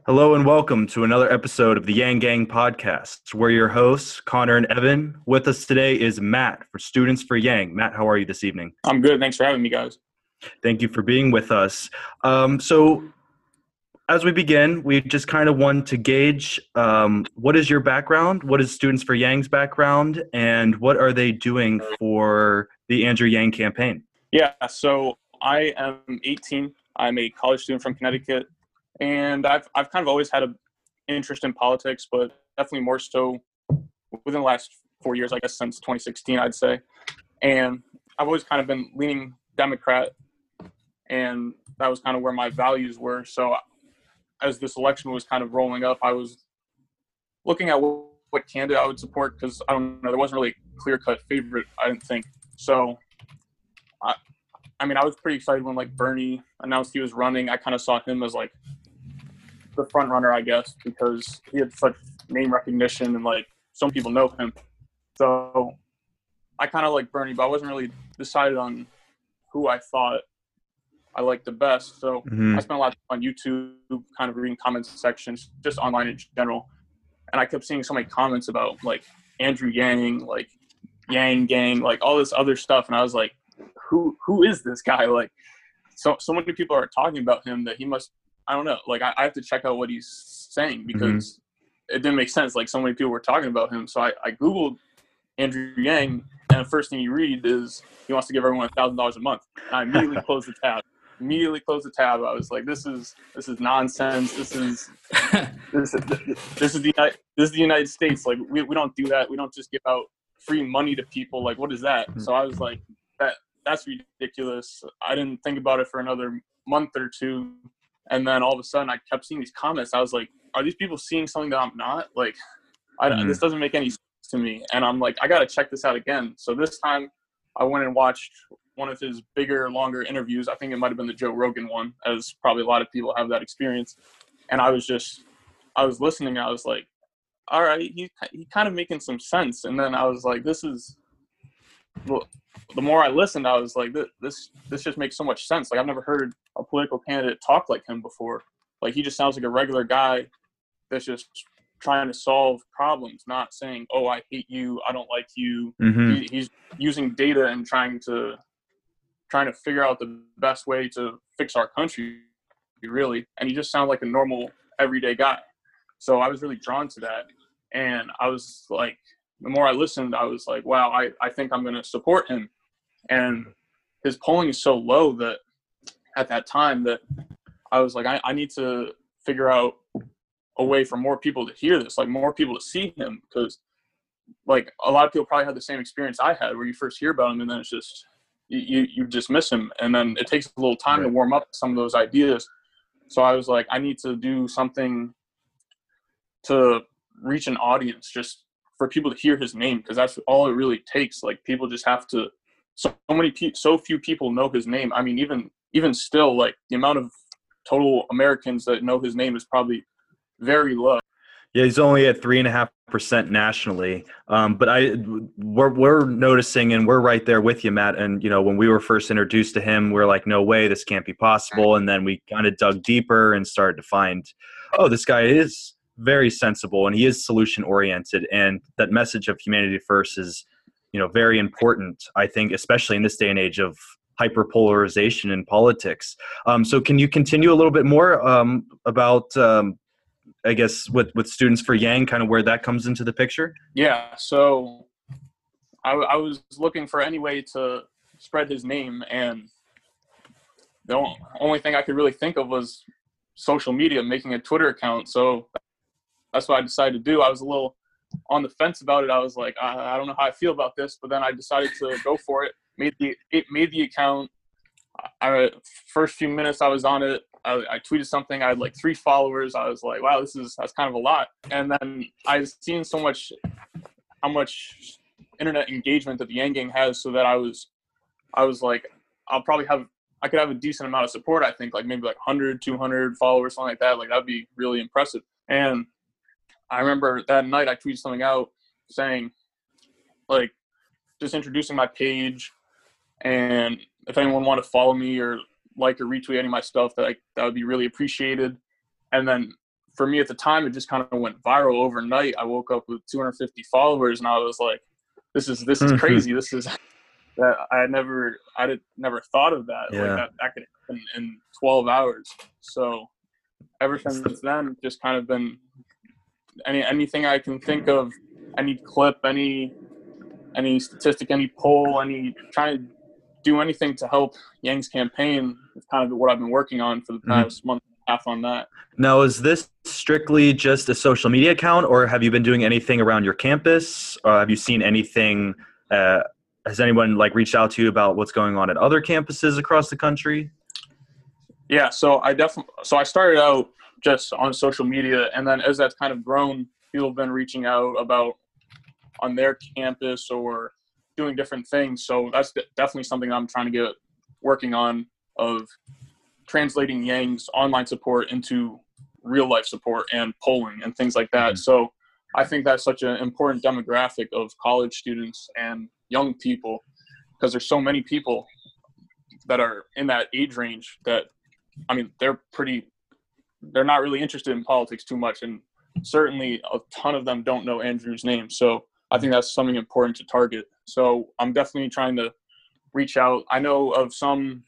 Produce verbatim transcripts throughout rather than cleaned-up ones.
Hello and welcome to another episode of the Yang Gang podcast. We're your hosts, Connor and Evan. With us today is Matt for Students for Yang. Matt, how are you this evening? I'm good. Thanks for having me, guys. Thank you for being with us. Um, so as we begin, we just kind of want to gauge um, what is your background? What is Students for Yang's background? And what are they doing for the Andrew Yang campaign? Yeah, so I am eighteen. I'm a college student from Connecticut. And I've I've kind of always had an interest in politics, but definitely more so within the last four years, I guess, since twenty sixteen, I'd say. And I've always kind of been leaning Democrat, and that was kind of where my values were. So as this election was kind of rolling up, I was looking at what, what candidate I would support because, I don't know, there wasn't really a clear-cut favorite, I didn't think. So, I, I mean, I was pretty excited when, like, Bernie announced he was running. I kind of saw him as, like, the front runner, I guess, because he had such name recognition and like some people know him. So I kind of like Bernie, but I wasn't really decided on who I thought I liked the best. So mm-hmm. I spent a lot of time on YouTube, kind of reading comments sections, just online in general. And I kept seeing so many comments about like Andrew Yang, like Yang Gang, like all this other stuff. And I was like, who who is this guy? Like so so many people are talking about him that he must I don't know. Like, I, I have to check out what he's saying because mm-hmm. it didn't make sense. Like, so many people were talking about him. So I, I Googled Andrew Yang, and the first thing you read is he wants to give everyone one thousand dollars a month. And I immediately closed the tab. Immediately closed the tab. I was like, this is this is nonsense. This is this, this is the United, this is the United States. Like, we, we don't do that. We don't just give out free money to people. Like, what is that? Mm-hmm. So I was like, that that's ridiculous. I didn't think about it for another month or two. And then all of a sudden, I kept seeing these comments. I was like, are these people seeing something that I'm not? Like, I, mm. this doesn't make any sense to me. And I'm like, I got to check this out again. So this time, I went and watched one of his bigger, longer interviews. I think it might have been the Joe Rogan one, as probably a lot of people have that experience. And I was just, I was listening. And I was like, all right, he, he kind of making some sense. And then I was like, this is, well, the more I listened, I was like, this, this, this just makes so much sense. Like, I've never heard a political candidate talk like him before. Like, he just sounds like a regular guy that's just trying to solve problems, not saying, oh, I hate you, I don't like you. Mm-hmm. He, he's using data and trying to, trying to figure out the best way to fix our country, really. And he just sounds like a normal, everyday guy. So I was really drawn to that. And I was like, the more I listened, I was like, wow, I, I think I'm going to support him. And his polling is so low that at that time that I was like, I, I need to figure out a way for more people to hear this, like more people to see him. Because like a lot of people probably had the same experience I had where you first hear about him and then it's just, you, you just miss him. And then it takes a little time right. to warm up some of those ideas. So I was like, I need to do something to reach an audience just for people to hear his name, because that's all it really takes. Like, people just have to, so, so many people, so few people know his name. I mean, even, even still, like, the amount of total Americans that know his name is probably very low. Yeah, he's only at three and a half percent nationally. Um, but I, we're, we're noticing, and we're right there with you, Matt. And, you know, when we were first introduced to him, we are like, no way, this can't be possible. And then we kind of dug deeper and started to find, oh, this guy is very sensible and he is solution oriented, and that message of humanity first is, you know, very important, I think, especially in this day and age of hyperpolarization in politics. Um, so can you continue a little bit more um, about, um, I guess, with, with Students for Yang, kind of where that comes into the picture? Yeah. So I, I was looking for any way to spread his name, and the only thing I could really think of was social media, making a Twitter account. So that's what I decided to do. I was a little on the fence about it. I was like, I, I don't know how I feel about this, but then I decided to go for it. Made the it made the account. I first few minutes I was on it, I, I tweeted something. I had like three followers. I was like, wow, this is that's kind of a lot. And then I've seen so much, how much internet engagement that the Yang Gang has, so that I was, I was like, I'll probably have, I could have a decent amount of support. I think like maybe like one hundred, two hundred followers, something like that. Like that'd be really impressive. And I remember that night I tweeted something out saying, like, just introducing my page, and if anyone wanted to follow me or like or retweet any of my stuff, that I, that would be really appreciated. And then for me at the time, it just kind of went viral overnight. I woke up with two hundred fifty followers, and I was like, "This is this is crazy. This is that I never I did never thought of that. Yeah. Like that that could happen in twelve hours." So ever since then, just kind of been any anything I can think of, any clip, any any statistic, any poll, any trying to do anything to help Yang's campaign is kind of what I've been working on for the past mm-hmm. month and a half on that. Now, is this strictly just a social media account, or have you been doing anything around your campus? Or have you seen anything? Uh, has anyone like reached out to you about what's going on at other campuses across the country? Yeah, so I definitely so I started out just on social media, and then as that's kind of grown, people have been reaching out about on their campus or doing different things. So that's definitely something I'm trying to get working on, of translating Yang's online support into real life support and polling and things like that. Mm-hmm. So I think that's such an important demographic of college students and young people, because there's so many people that are in that age range that, I mean, they're pretty, they're not really interested in politics too much. And certainly a ton of them don't know Andrew's name. So I think that's something important to target. So I'm definitely trying to reach out. I know of some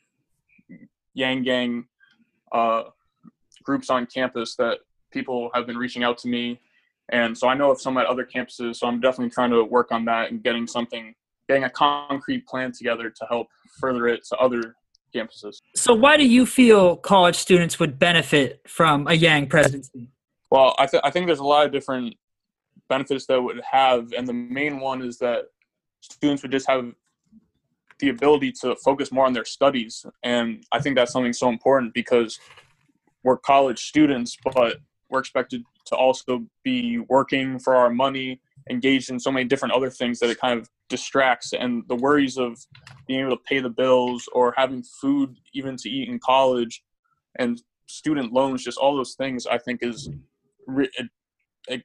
Yang Gang uh, groups on campus that people have been reaching out to me. And so I know of some at other campuses. So I'm definitely trying to work on that and getting something, getting a concrete plan together to help further it to other campuses. So why do you feel college students would benefit from a Yang presidency? Well, I, th- I think there's a lot of different benefits that would have, and the main one is that students would just have the ability to focus more on their studies. And I think that's something so important, because we're college students, but we're expected to also be working for our money, engaged in so many different other things that it kind of distracts. And the worries of being able to pay the bills or having food even to eat in college and student loans, just all those things, I think is it, it,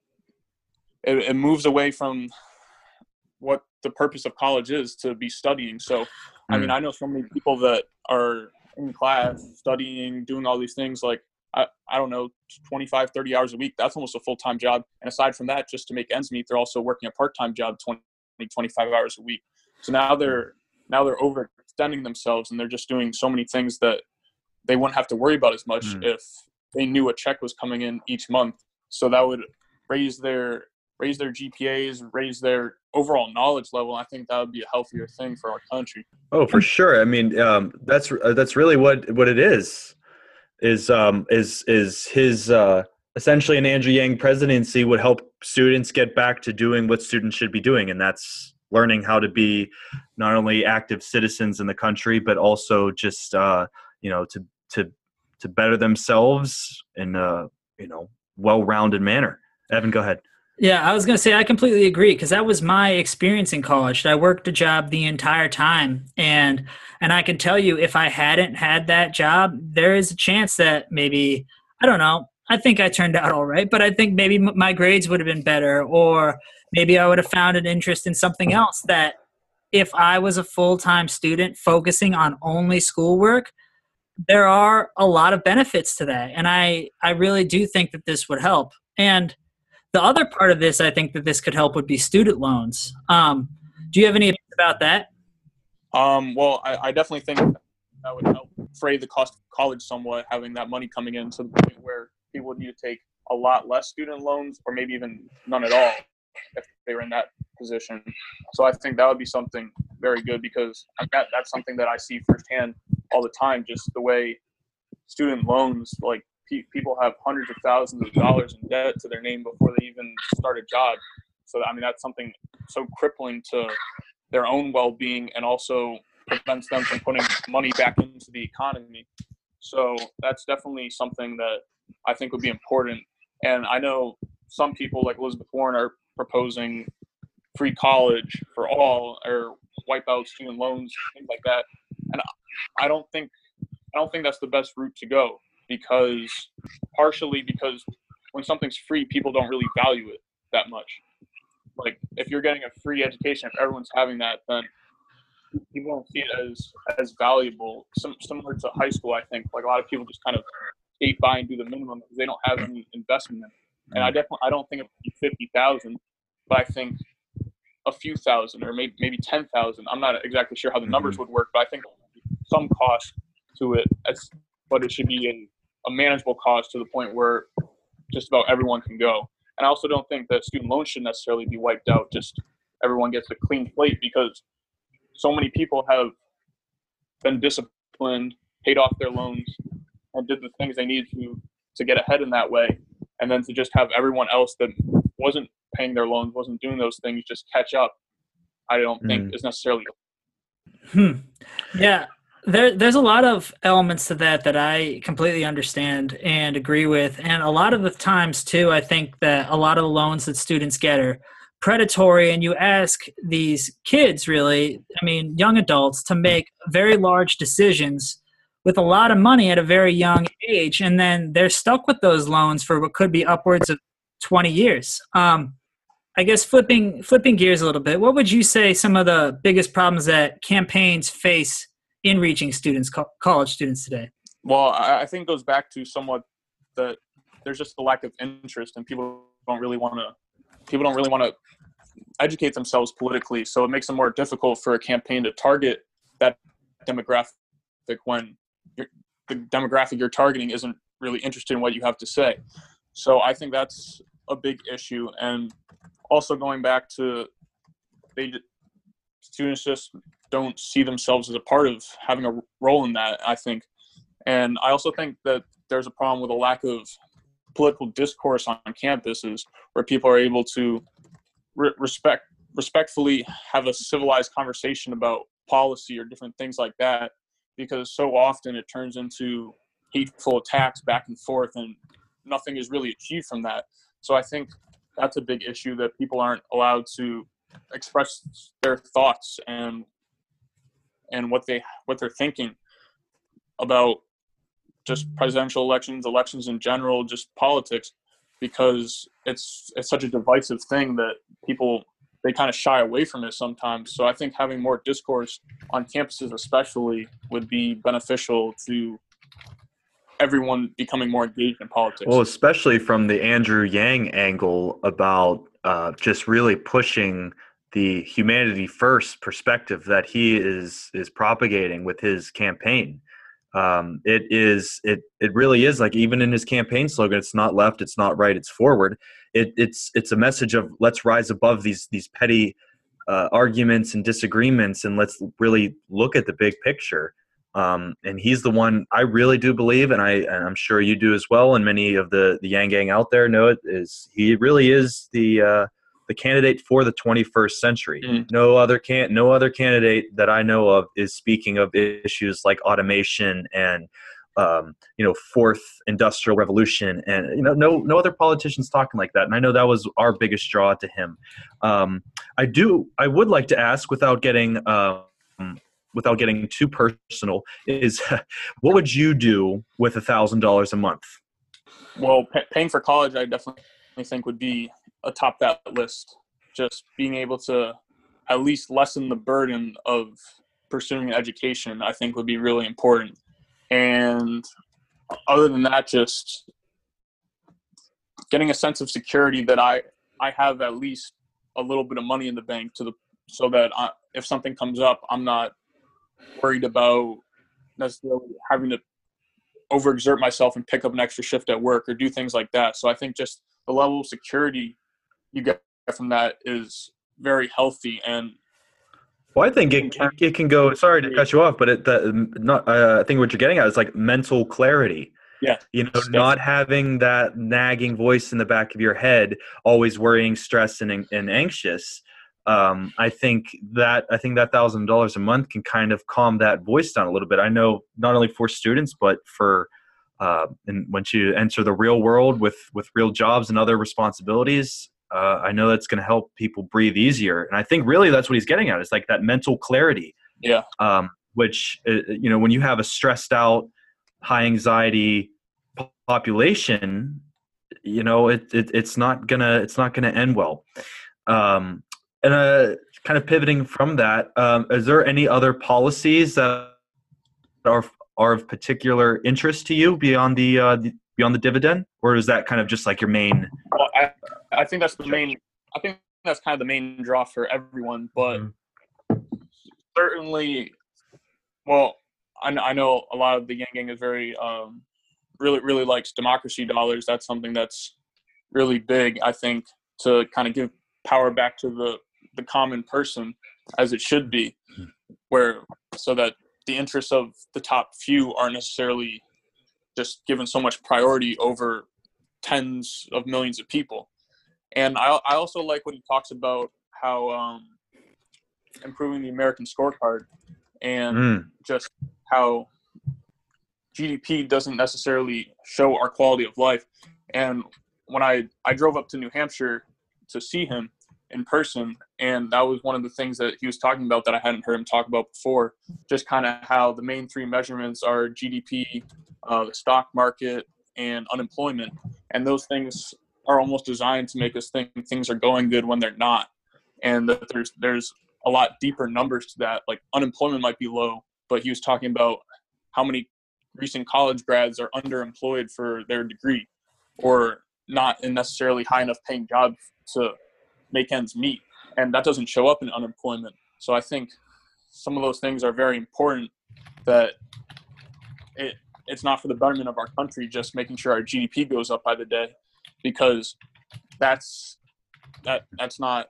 it moves away from what the purpose of college is, to be studying. So, I mean, I know so many people that are in class studying, doing all these things, like, I, I don't know, twenty-five, thirty hours a week. That's almost a full-time job. And aside from that, just to make ends meet, they're also working a part-time job twenty, twenty-five hours a week. So now they're, now they're overextending themselves, and they're just doing so many things that they wouldn't have to worry about as much mm. if they knew a check was coming in each month. So that would raise their, raise their G P As, raise their overall knowledge level. I think that would be a healthier thing for our country. Oh, for sure. I mean, um, that's, uh, that's really what, what it is. Is um is is his uh, essentially an Andrew Yang presidency would help students get back to doing what students should be doing, and that's learning how to be not only active citizens in the country, but also just uh, you know to to to better themselves in a you know well-rounded manner. Evan, go ahead. Yeah, I was going to say I completely agree, because that was my experience in college. I worked a job the entire time, and and I can tell you, if I hadn't had that job, there is a chance that maybe, I don't know, I think I turned out all right, but I think maybe my grades would have been better, or maybe I would have found an interest in something else that if I was a full-time student focusing on only schoolwork, there are a lot of benefits to that, and I, I really do think that this would help. And the other part of this, I think that this could help, would be student loans. Um, do you have any opinions about that? Um, well, I, I definitely think that would help fray the cost of college somewhat, having that money coming in to the point where people would need to take a lot less student loans, or maybe even none at all if they were in that position. So I think that would be something very good, because that, that's something that I see firsthand all the time, just the way student loans, like, people have hundreds of thousands of dollars in debt to their name before they even start a job. So, I mean, that's something so crippling to their own well-being, and also prevents them from putting money back into the economy. So that's definitely something that I think would be important. And I know some people, like Elizabeth Warren, are proposing free college for all, or wipe out student loans, things like that. And I don't think, I don't think that's the best route to go. Because partially because when something's free, people don't really value it that much. Like, if you're getting a free education, if everyone's having that, then people don't see it as as valuable. Some, similar to high school, I think. Like, a lot of people just kind of skate by and do the minimum because they don't have any investment in it. And I definitely, I don't think it would be fifty thousand, but I think a few thousand or maybe maybe ten thousand. I'm not exactly sure how the numbers would work, but I think some cost to it. As, but it should be a, a manageable cost to the point where just about everyone can go. And I also don't think that student loans should necessarily be wiped out. Just everyone gets a clean slate because so many people have been disciplined, paid off their loans, and did the things they needed to to get ahead in that way. And then to just have everyone else that wasn't paying their loans, wasn't doing those things, just catch up, I don't think mm. is necessarily. Hmm. Yeah. There, there's a lot of elements to that that I completely understand and agree with. And a lot of the times, too, I think that a lot of the loans that students get are predatory. And you ask these kids, really, I mean, young adults, to make very large decisions with a lot of money at a very young age, and then they're stuck with those loans for what could be upwards of twenty years. Um, I guess flipping flipping gears a little bit, what would you say some of the biggest problems that campaigns face in reaching students, co- college students today? Well, I think it goes back to somewhat that there's just a lack of interest, and people don't really want to people don't really want to educate themselves politically. So it makes it more difficult for a campaign to target that demographic when you're, the demographic you're targeting isn't really interested in what you have to say. So I think that's a big issue. And also going back to they students just don't see themselves as a part of having a role in that, I think. And I also think that there's a problem with a lack of political discourse on campuses where people are able to re- respect respectfully have a civilized conversation about policy or different things like that, because so often it turns into hateful attacks back and forth and nothing is really achieved from that. So I think that's a big issue, that people aren't allowed to express their thoughts and and what they what they're thinking about just presidential elections, elections in general, just politics, because it's it's such a divisive thing that people they kind of shy away from it sometimes. So I think having more discourse on campuses especially would be beneficial to everyone becoming more engaged in politics. Well, especially from the Andrew Yang angle about uh, just really pushing the humanity first perspective that he is is propagating with his campaign. Um, it is it it really is, like, even in his campaign slogan, it's not left, it's not right, it's forward. It, it's it's a message of let's rise above these these petty uh, arguments and disagreements, and let's really look at the big picture. Um, and he's the one I really do believe, and I and I'm sure you do as well, and many of the the Yang Gang out there know it, is he really is the uh, the candidate for the twenty-first century. Mm. No other can no other candidate that I know of is speaking of issues like automation and um, you know, fourth industrial revolution, and you know, no no other politicians talking like that. And I know that was our biggest draw to him. Um, I do I would like to ask, without getting um, without getting too personal, is what would you do with a thousand dollars a month? Well, p- paying for college, I definitely think would be atop that list. Just being able to at least lessen the burden of pursuing an education, I think, would be really important. And other than that, just getting a sense of security that I, I have at least a little bit of money in the bank to the so that I, if something comes up, I'm not worried about necessarily having to overexert myself and pick up an extra shift at work or do things like that. So I think just the level of security you get from that is very healthy. And well, I think it, it can go, sorry to cut you off, but it, the, not, uh, I think what you're getting at is like mental clarity. Yeah. You know, not having that nagging voice in the back of your head, always worrying, stressed, and, and anxious. Um, I think that, I think that thousand dollars a month can kind of calm that voice down a little bit. I know not only for students, but for, uh, and once you enter the real world with, with real jobs and other responsibilities, Uh, I know that's going to help people breathe easier. And I think really that's what he's getting at. It's like that mental clarity. Yeah. Um, which, uh, you know, when you have a stressed out, high anxiety po- population, you know, it, it it's not gonna, it's not going to end well. Um, and uh, kind of pivoting from that, um, is there any other policies that are are of particular interest to you beyond the, uh, the beyond the dividend, or is that kind of just like your main? Well, I, I think that's the main. I think that's kind of the main draw for everyone, but mm-hmm. certainly, well, I, I know a lot of the Yang Gang is very, um, really, really likes democracy dollars. That's something that's really big, I think, to kind of give power back to the the common person, as it should be, where so that the interests of the top few aren't necessarily just given so much priority over tens of millions of people. And I, I also like when he talks about how um, improving the American scorecard and mm. just how G D P doesn't necessarily show our quality of life. And when I, I drove up to New Hampshire to see him in person, and that was one of the things that he was talking about that I hadn't heard him talk about before, just kind of how the main three measurements are G D P, uh, the stock market, and unemployment. And those things are almost designed to make us think things are going good when they're not. And that there's there's a lot deeper numbers to that. Like unemployment might be low, but he was talking about how many recent college grads are underemployed for their degree or not in necessarily high enough paying jobs to make ends meet. And that doesn't show up in unemployment. So I think some of those things are very important, that it it's not for the betterment of our country, just making sure our G D P goes up by the day, because that's that that's not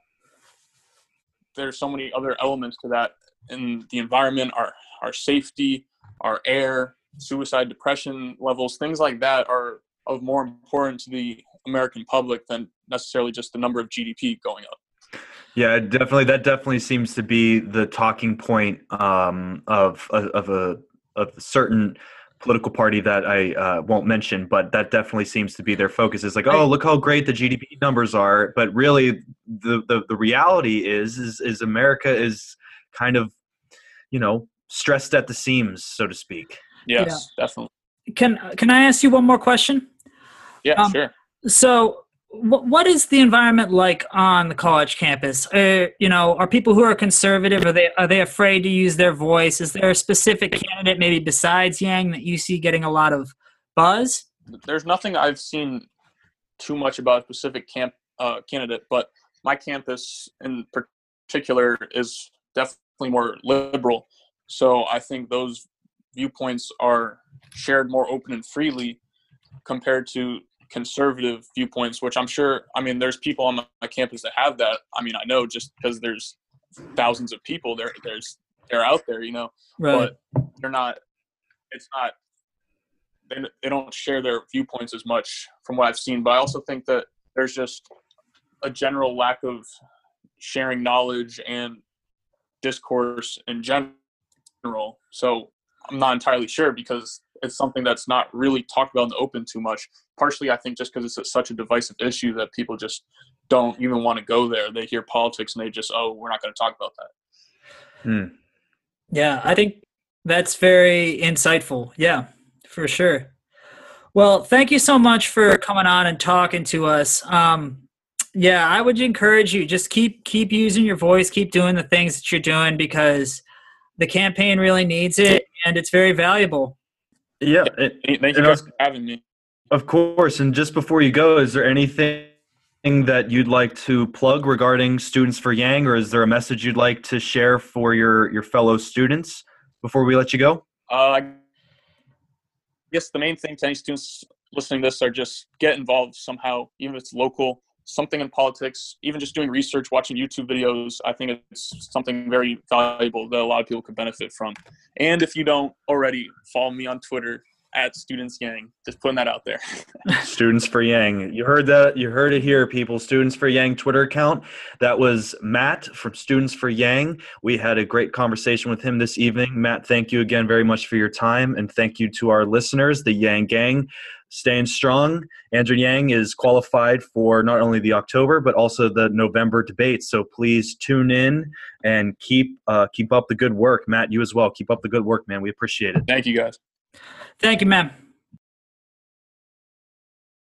there's so many other elements to that in the environment, our our safety, our air, suicide, depression levels, things like that are of more importance to the American public than necessarily just the number of G D P going up. Yeah, definitely. That definitely seems to be the talking point um, of of a of a certain political party that I uh, won't mention, but that definitely seems to be their focus. Is like, oh, look how great the G D P numbers are, but really, the the, the reality is, is is America is kind of, you know, stressed at the seams, so to speak. Yes, yeah. Definitely. Can can I ask you one more question? Yeah, um, sure. So, w- what is the environment like on the college campus? Uh, you know, are people who are conservative, are they are they afraid to use their voice? Is there a specific candidate, maybe besides Yang, that you see getting a lot of buzz? There's nothing I've seen too much about a specific camp uh, candidate, but my campus in particular is definitely more liberal. So I think those viewpoints are shared more open and freely compared to conservative viewpoints, which I'm sure, I mean, there's people on my campus that have that. I mean, I know just because there's thousands of people there, there's, they're out there, you know, right. But they're not, it's not, they, they don't share their viewpoints as much from what I've seen. But I also think that there's just a general lack of sharing knowledge and discourse in general. So I'm not entirely sure, because it's something that's not really talked about in the open too much. Partially, I think, just because it's a, such a divisive issue that people just don't even want to go there. They hear politics and they just, oh, we're not going to talk about that. Hmm. Yeah, I think that's very insightful. Yeah, for sure. Well, thank you so much for coming on and talking to us. Um, yeah, I would encourage you, just keep keep using your voice, keep doing the things that you're doing, because the campaign really needs it, and it's very valuable. Yeah. Thank you guys for having me. Of course. And just before you go, is there anything that you'd like to plug regarding Students for Yang, or is there a message you'd like to share for your, your fellow students before we let you go? Uh, I guess the main thing to any students listening to this are just get involved somehow, even if it's local, something in politics, even just doing research, watching YouTube videos. I think it's something very valuable that a lot of people could benefit from. And if you don't already, follow me on Twitter at Students Yang. Just putting that out there. Students for Yang. You heard that. You heard it here, people. Students for Yang Twitter account. That was Matt from Students for Yang. We had a great conversation with him this evening. Matt, thank you again very much for your time. And thank you to our listeners, the Yang Gang. Staying strong. Andrew Yang is qualified for not only the October, but also the November debate. So please tune in and keep uh, keep up the good work. Matt, you as well. Keep up the good work, man. We appreciate it. Thank you, guys. Thank you, man.